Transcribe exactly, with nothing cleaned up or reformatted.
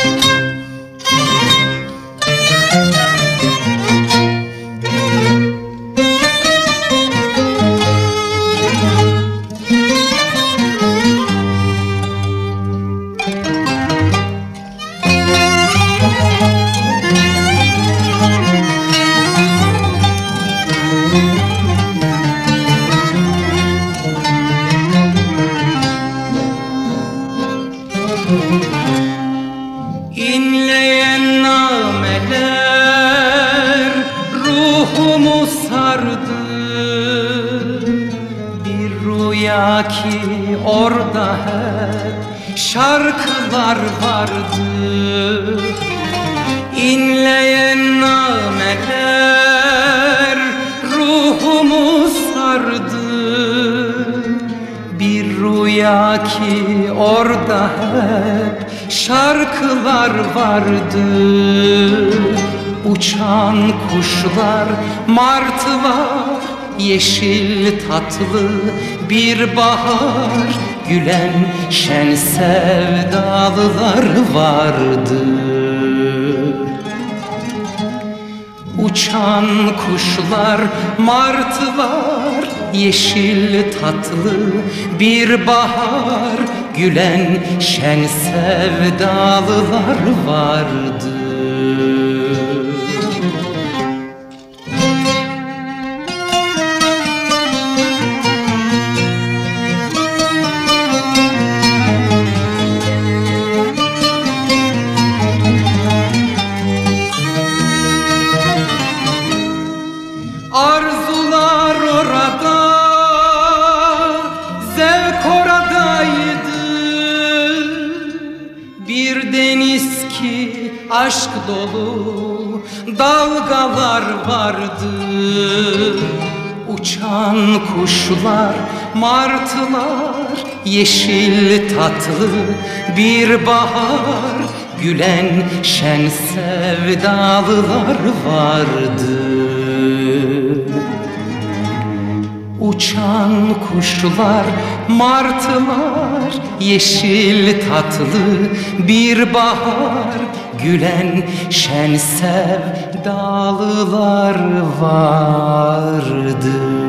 İnleyen nameler ruhumu sardı. Bir rüya ki orada hep şarkılar vardı. İnleyen nameler ruhumu sardı. Bir rüya ki orada hep şarkılar vardı. Uçan kuşlar, martılar, yeşil tatlı bir bahar, gülen şen sevdalılar vardı. Uçan kuşlar, martılar, yeşil tatlı bir bahar, gülen şen sevdalılar vardı. Arzular orada, zevk oradaydı. Bir deniz ki aşk dolu dalgalar vardı. Uçan kuşlar, martılar, yeşil tatlı bir bahar, gülen şen sevdalılar vardı. Uçan kuşlar, martılar, yeşil tatlı bir bahar, gülen şen sevdalılar vardı.